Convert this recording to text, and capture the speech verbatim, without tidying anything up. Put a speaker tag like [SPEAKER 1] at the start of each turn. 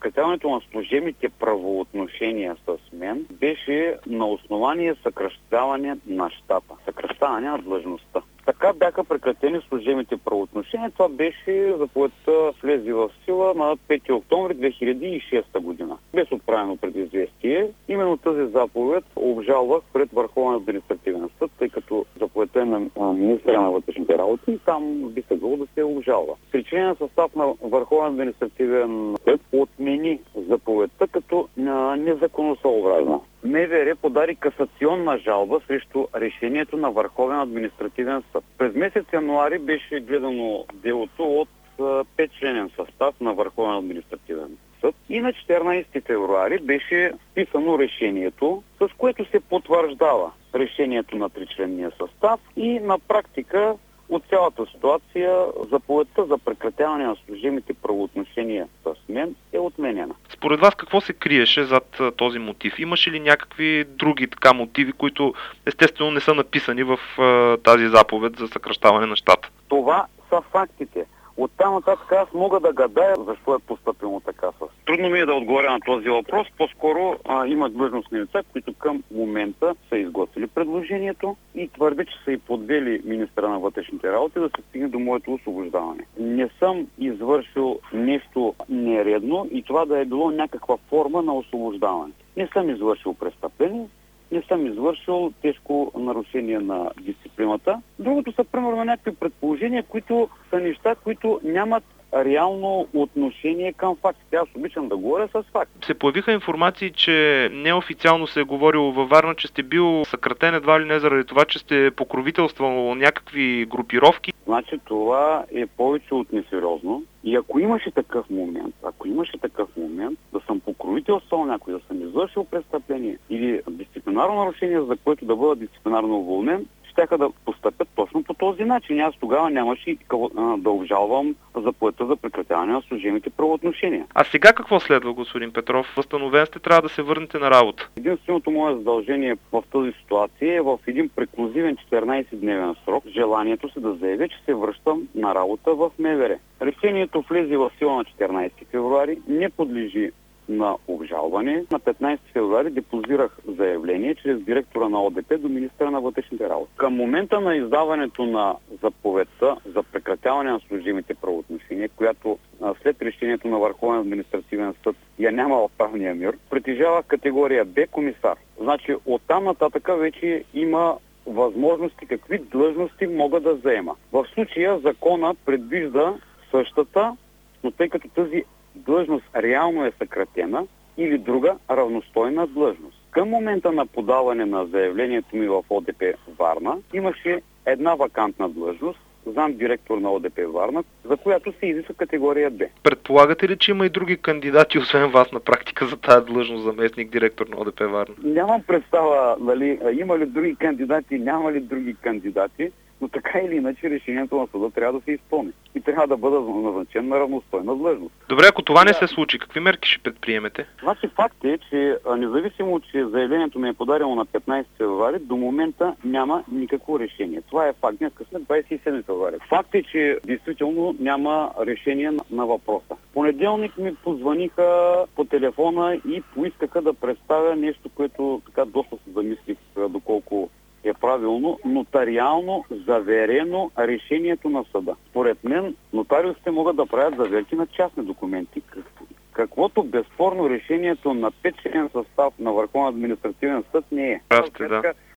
[SPEAKER 1] прекратяването на служебните правоотношения с мен беше на основание съкращаване на щата, съкращаване на длъжността. Така бяха прекратени служебните правоотношения. Това беше заповедта влезе в сила на пети октомври две хиляди и шеста година. Без отправено предизвестие, именно тази заповед обжалвах пред Върховен административен съд, тъй като заповедта е на министъра на вътрешните работи и там би следвало да се обжалва. Причинен състав на Върховен административен съд отмени заповедта като незаконосъобразна. МВР подаде касационна жалба срещу решението на Върховен административен съд. През месец януари беше гледано делото от петчленен състав на Върховен административен съд и на четиринадесети февруари беше вписано решението, с което се потвърждава решението на тричленния състав и на практика от цялата ситуация заповедта за прекратяване на служебните правоотношения с мен е отменена.
[SPEAKER 2] Според вас какво се криеше зад този мотив? Имаше ли някакви други така мотиви, които естествено не са написани в тази заповед за съкращаване на щата?
[SPEAKER 1] Това са фактите. Оттам нататък аз мога да гадая защо е постъпило така. Трудно ми е да отговоря на този въпрос. По-скоро а, има длъжностни лица, които към момента са изготвили предложението и твърдят, че са и подвели министъра на вътрешните работи да се стигне до моето освобождаване. Не съм извършил нещо нередно и това да е било някаква форма на освобождаване. Не съм извършил престъпление, не съм извършил тежко нарушение на дисциплината. Другото са примерно някакви предположения, които са неща, които нямат реално отношение към фактите. Аз обичам да говоря с факти.
[SPEAKER 2] Се появиха информации, че неофициално се е говорило във Варна, че сте бил съкратен едва ли не заради това, че сте покровителствал някакви групировки.
[SPEAKER 1] Значи това е повече от несериозно. И ако имаше такъв момент, ако имаше такъв момент да съм покровителствал някой, да съм извършил престъпление или дисциплинарно нарушение, за което да бъда дисциплинарно уволнен, щяха да постъпят точно по този начин. Аз тогава нямаше и да обжалвам заповедта за прекратяване на служебните правоотношения.
[SPEAKER 2] А сега какво следва, господин Петров? Възстановен сте, трябва да се върнете на работа.
[SPEAKER 1] Единственото мое задължение в тази ситуация е в един преклузивен четиринадесетдневен срок желанието си да заявя, че се връщам на работа в МВР. Решението влезе в сила на четиринадесети февруари, не подлежи на обжалване. На петнадесети февруари депозирах заявление чрез директора на О Д П до министъра на вътрешните работи. Към момента на издаването на заповедта за прекратяване на служебните правоотношения, която след решението на Върховен административен съд я няма в правния мир, притежава категория Б комисар. Значи оттам нататък вече има възможности какви длъжности мога да заема. В случая закона предвижда същата, но тъй като тази длъжност реално е съкратена или друга равностойна длъжност. Към момента на подаване на заявлението ми в О Д П Варна имаше една вакантна длъжност, зам-директор на О Д П Варна, за която се изисква категория Б.
[SPEAKER 2] Предполагате ли, че има и други кандидати, освен вас на практика за тази длъжност заместник директор на О Д П Варна?
[SPEAKER 1] Нямам представа дали има ли други кандидати, няма ли други кандидати, но така или иначе решението на съда трябва да се изпълни и трябва да бъде назначен на равностойна длъжност.
[SPEAKER 2] Добре, ако това не се случи, какви мерки ще предприемете?
[SPEAKER 1] Значи факт е, че независимо, че заявлението ми е подадено на петнадесети февруари, до момента няма никакво решение. Това е факт. Днес сме двадесет и седми февруари. Факт е, че действително няма решение на, на въпроса. В понеделник ми позваниха по телефона и поискаха да представя нещо, което така доста се замислих доколко е правилно, нотариално заверено решението на съда. Според мен, нотариусите могат да правят заверки на частни документи. Каквото безспорно решението на петчленен състав на Върховен административен съд не е.
[SPEAKER 2] Правите, да.